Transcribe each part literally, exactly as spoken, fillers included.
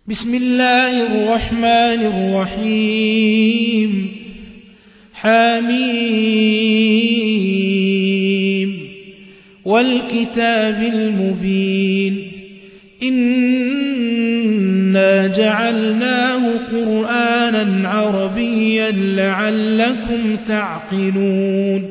بسم الله الرحمن الرحيم حميم والكتاب المبين إنا جعلناه قرآنا عربيا لعلكم تعقلون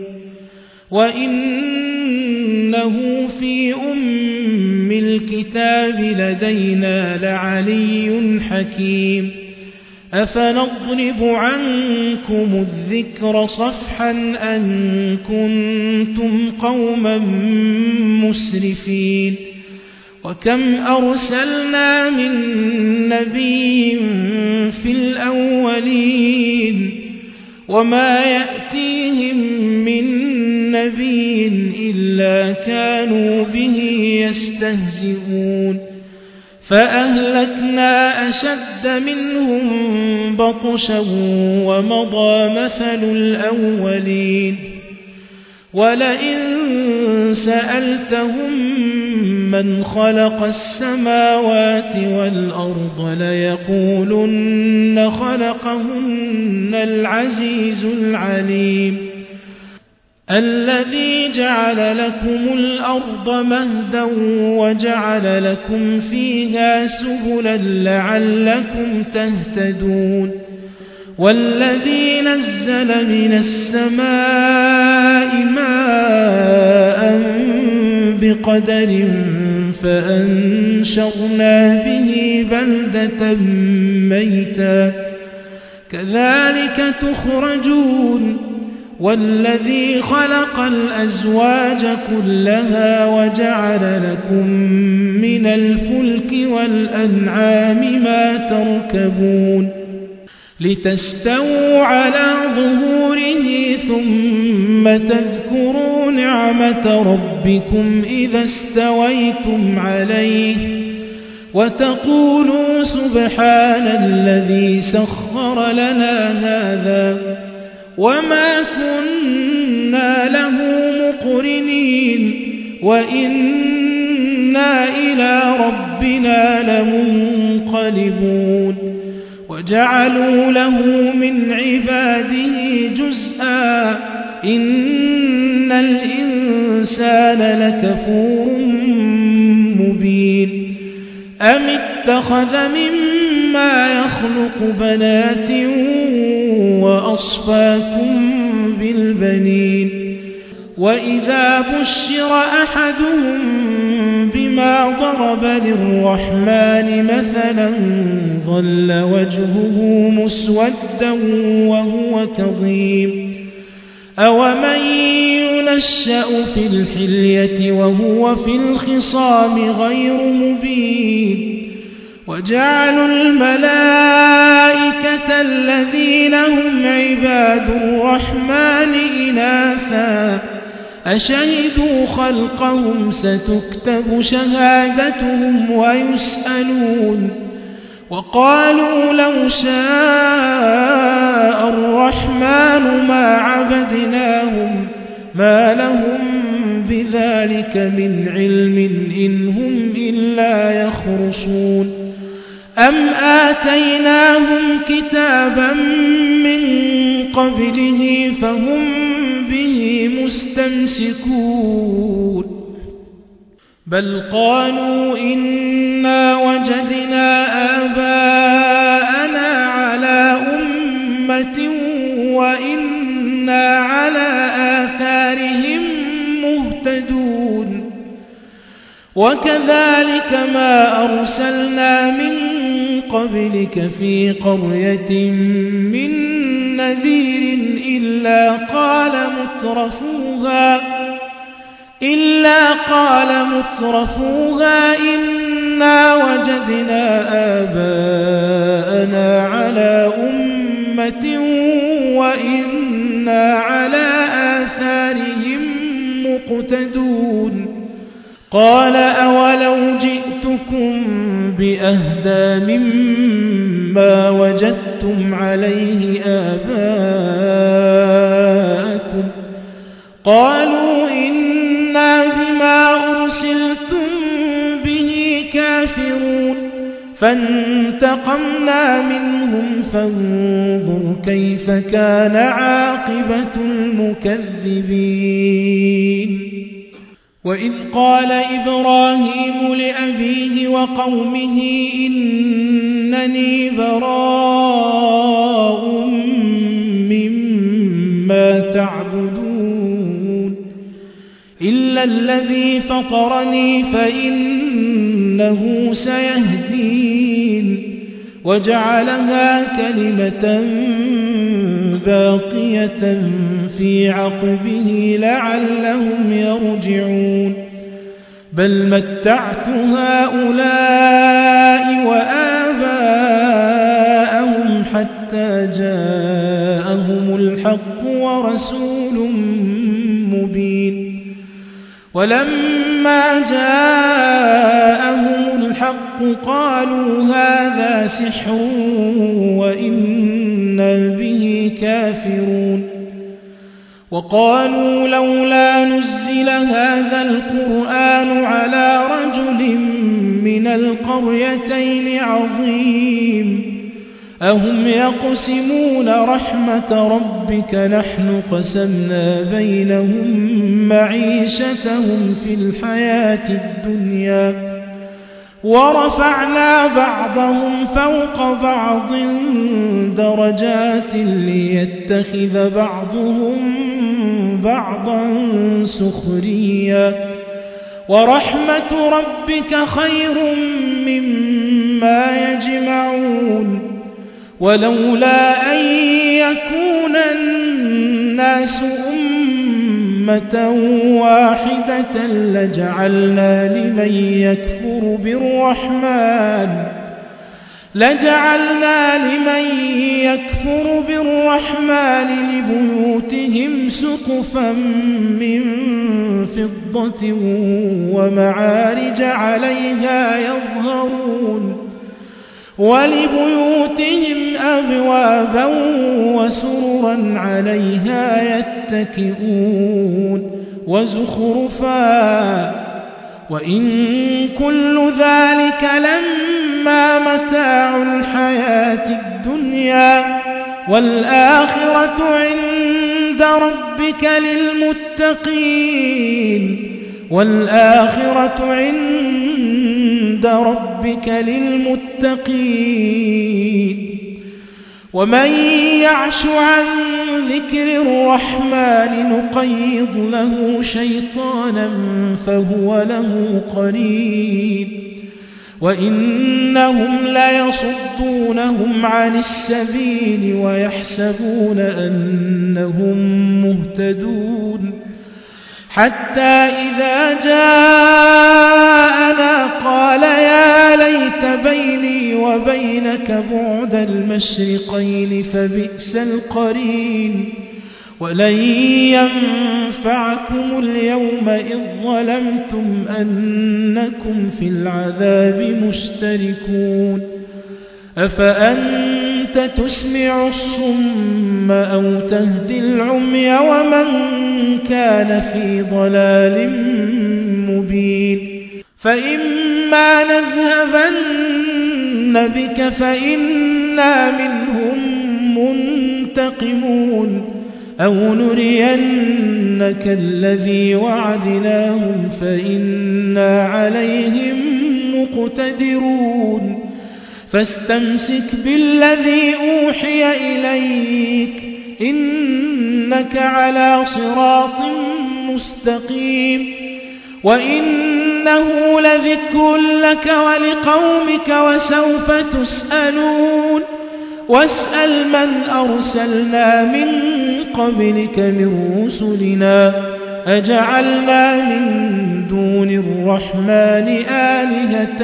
وإنه في أم الكتاب لدينا لعلي حكيم أفنضرب عنكم الذكر صفحا أن كنتم قوما مسرفين وكم أرسلنا من نبي في الأولين وما يأتيهم من نبي إلا كانوا به يستهزئون فأهلكنا أشد منهم بطشا ومضى مثل الأولين ولئن سألتهم من خلق السماوات والأرض ليقولن خلقهن العزيز العليم الذي جعل لكم الأرض مهدا وجعل لكم فيها سبلا لعلكم تهتدون والذي نزل من السماء ماء بقدر فأنشرنا به بلدة ميتا كذلك تخرجون والذي خلق الأزواج كلها وجعل لكم من الفلك والأنعام ما تركبون لتستووا على ظهوره ثم تذكروا نعمة ربكم إذا استويتم عليه وتقولوا سبحان الذي سخر لنا هذا وما كنا له مقرنين وإنا إلى ربنا لمنقلبون وجعلوا له من عباده جزءا إن الإنسان لكفور مبين أم اتخذ مما يخلق بنات وأصفاكم بالبنين وإذا بشر أحدهم بما ضرب للرحمن مثلا ظل وجهه مسودا وهو كظيم أومن ينشأ في الحلية وهو في الخصام غير مبين وجعلوا الملائكة الذين هم عباد الرحمن إناثا أشهدوا خلقهم ستكتب شهادتهم ويسألون وقالوا لو شاء الرحمن ما عبدناهم ما لهم بذلك من علم إن هم إلا يخرصون أم آتيناهم كتابا من قبله فهم به مستمسكون بل قالوا إنا وجدنا آباءنا على أمة وإنا على آثارهم مهتدون وكذلك ما أرسلنا من قبلك في قرية من نذير إلا قال مترفوها إلا قال مترفوها إنا وجدنا آباءنا على أمة وإنا على آثارهم مقتدون قال أولو جئتكم بأهدى مما وجدتم عليه آباءكم قالوا إنا بما أرسلتم به كافرون فانتقمنا منهم فانظر كيف كان عاقبة المكذبين وإذ قال إبراهيم لأبيه وقومه إنني براء مما تعبدون إلا الذي فطرني فإنه سيهدين وجعلها كلمة باقية في عقبه لعلهم يرجعون بل متعت هؤلاء وآباءهم حتى جاءهم الحق ورسول مبين ولما جاءهم الحق قالوا هذا سحر وإنا به كافرون وقالوا لولا نزل هذا القرآن على رجل من القريتين عظيم أهم يقسمون رحمة ربك نحن قسمنا بينهم معيشتهم في الحياة الدنيا ورفعنا بعضهم فوق بعض درجات ليتخذ بعضهم بعضا سخريا ورحمة ربك خير مما يجمعون ولولا أن يكون الناس أمة واحدة لجعلنا لمن يكفر بالرحمن لجعلنا لمن يكفر بالرحمن لبيوتهم سقفا من فضة ومعارج عليها يظهرون ولبيوتهم أبوابا وسررا عليها يتكئون وزخرفا وإن كل ذلك لما متاع الحياة الدنيا والآخرة عند ربك للمتقين والآخرة عند ربك للمتقين ومن يعش عن ذكر الرحمن نقيض له شيطانا فهو له قرين وإنهم ليصدونهم عن السبيل ويحسبون أنهم مهتدون حتى إذا جاءنا قال يا ليت بيني وبينك بعد المشرقين فبئس القرين ولن ينفعكم اليوم إذ ظلمتم أنكم في العذاب مشتركون أفأنت تسمع الصم أو تهدي العمي ومن كان في ضلال مبين فإما نذهبن بك فإنا منهم منتقمون أو نرينك الذي وعدناهم فإنا عليهم مقتدرون فاستمسك بالذي أوحي إليك إنك على صراط مستقيم وإنه لذكر لك ولقومك وسوف تسألون واسأل من أرسلنا من قبلك من رسلنا أجعلنا من دون الرحمن آلهة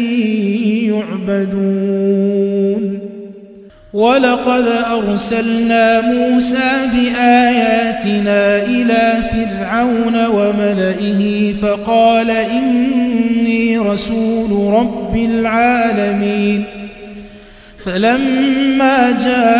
يعبدون ولقد أرسلنا موسى بآياتنا إلى فرعون وملئه فقال إني رسول رب العالمين فلما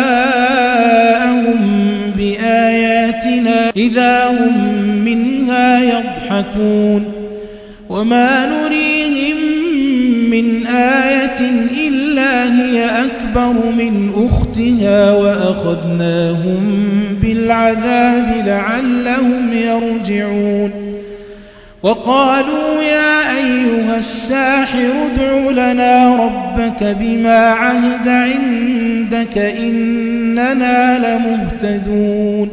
جاءهم بآياتنا إذا هم منها يضحكون وما نريهم من آية إلا هي أكبر من أختها وأخذناهم بالعذاب لعلهم يرجعون وقالوا يا أيها الساحر ادع لنا ربك بما عهد عندك إننا لمهتدون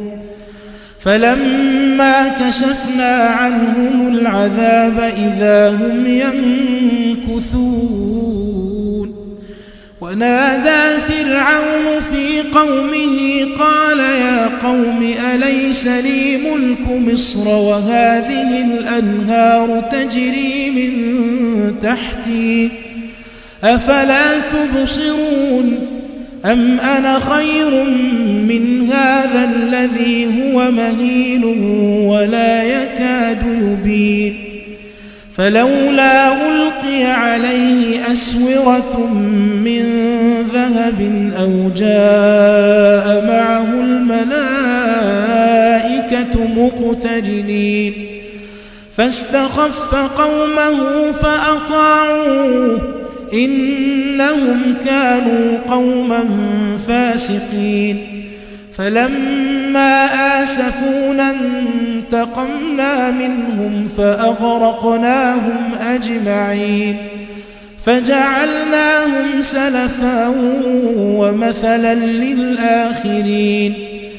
فلما كشفنا عنهم العذاب إذا هم ينكثون ونادى فرعون في قومه قال يا قوم أليس لي ملك مصر وهذه الأنهار تجري من تحتي أفلا تبصرون أم أنا خير من هذا الذي هو مهين ولا يكاد يبين فلولا ألقي عليه أسورة من ذهب أو جاء معه الملائكة مقترنين فاستخف قومه فأطاعوه إنهم كانوا قوما فاسقين فلما آسفونا انتقمنا منهم فأغرقناهم أجمعين فجعلناهم سلفا ومثلا للآخرين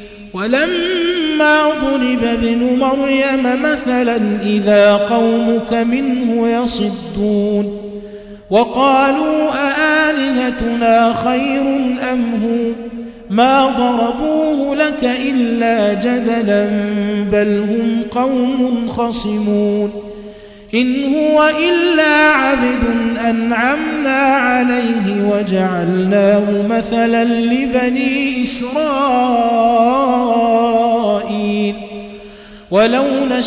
ولما ضرب ابن مريم مثلا إذا قومك منه يصدون وقالوا أآلهتنا خير أم هو ما ضربوه لك إلا جدلا بل هم قوم خصمون إن هو إلا عبد أنعمنا عليه وجعلناه مثلا لبني إسرائيل ولو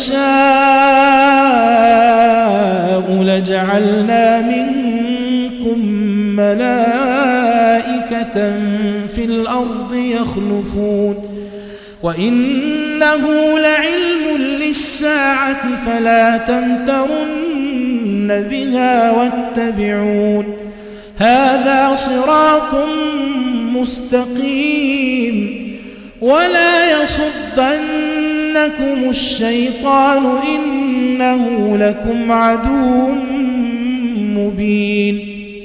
نشاء لجعلنا منكم ملائكة في الأرض يخلفون وإنه لعلم للساعة فلا تمترن بها واتبعون هذا صراط مستقيم ولا يصدنكم الشيطان إنه لكم عدو مبين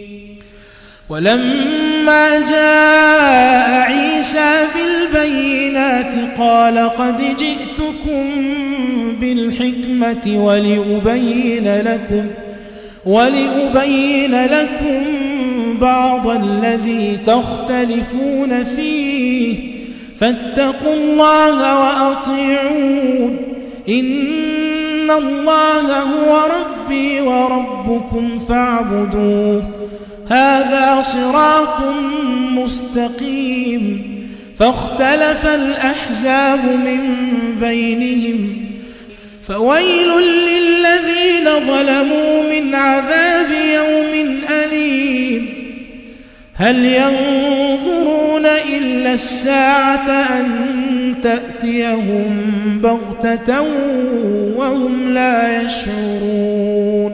ولما جاء عيسى بالبينات قال قد جئتكم بالحكمة ولأبين لكم ولأبين لكم بعض الذي تختلفون فيه فاتقوا الله وأطيعون إن الله هو ربي وربكم فاعبدوه هذا صراط مستقيم فاختلف الأحزاب من بينهم فويل للذين ظلموا من عذاب يوم أليم هل ينظرون إلا الساعة أن تأتيهم بغتة وهم لا يشعرون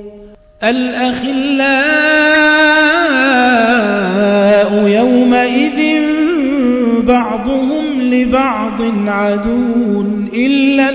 الأخلاء يومئذ بعضهم لبعض عدو إلا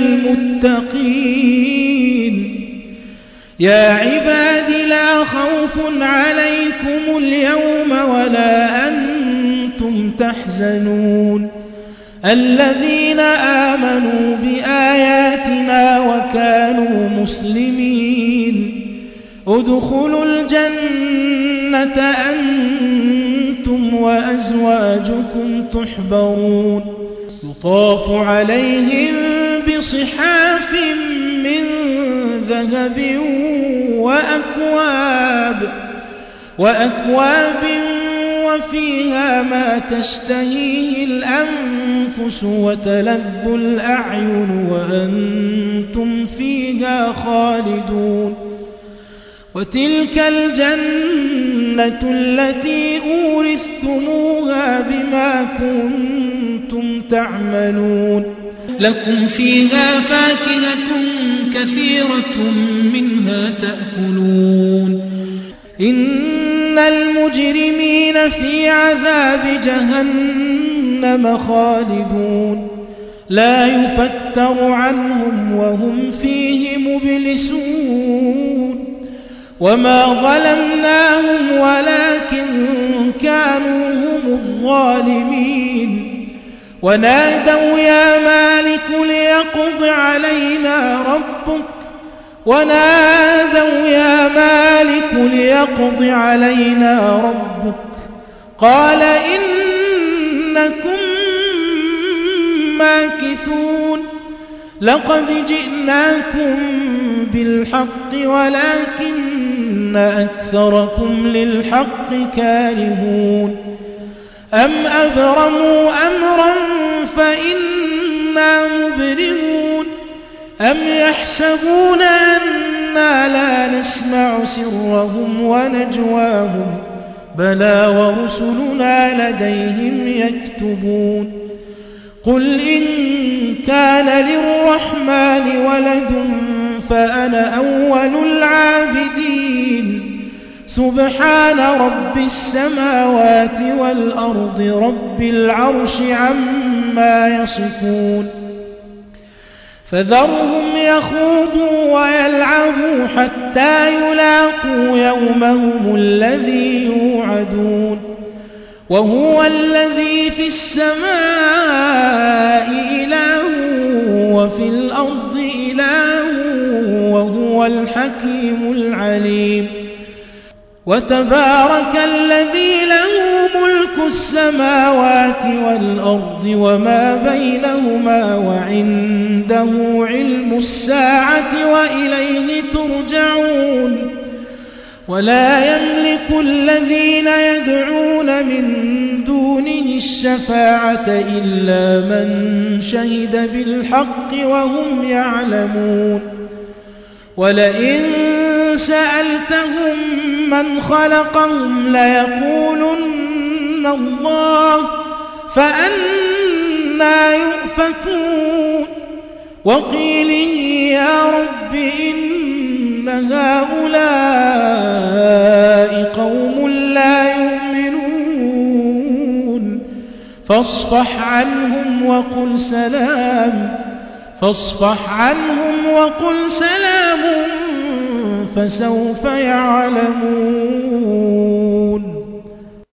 المتقين يا عباد لا خوف عليكم اليوم ولا أنتم تحزنون الذين آمنوا بآياتنا وكانوا مسلمين ادخلوا الجنة أنتم وأزواجكم تحبرون يطاف عليهم بصحاف من ذهب وأكواب وأكواب وفيها ما تشتهيه الأنفس وتلذ الأعين وأنتم فيها خالدون وتلك الجنة التي أورثتموها بما كنتم تعملون لكم فيها فاكهة كثيرة منها تأكلون إن المجرمين في عذاب جهنم خالدون لا يفتر عنهم وهم فيه مبلسون وما ظلمناهم ولكن كانوا هم الظالمين ونادوا يا مالك ليقض علينا ربك ونادوا يا مالك ليقض علينا ربك قال إنكم ماكثون لقد جئناكم بالحق ولكن أكثركم للحق كارهون أم أبرموا أمرا فإنا مبرمون أم يحسبون أنا لا نسمع سرهم ونجواهم بلى ورسلنا لديهم يكتبون قل إن كان للرحمن ولد فأنا أول العابدين سبحان رب السماوات والأرض رب العرش عما يصفون فذرهم يخوضوا ويلعبوا حتى يلاقوا يومهم الذي يوعدون وهو الذي في السماء إله وفي الأرض إله وهو الحكيم العليم وتبارك الذي له ملك السماوات والأرض وما بينهما وعنده علم الساعة وإليه ترجعون ولا يملك الذين يدعون من دونه الشفاعة إلا من شهد بالحق وهم يعلمون ولئن سألتهم من خلقهم ليقولن الله فأنى يؤفكون وقيله يا رب إن هؤلاء قوم لا يؤمنون فاصفح عنهم وقل سلام فاصفح عنهم وقل سلام فسوف يعلمون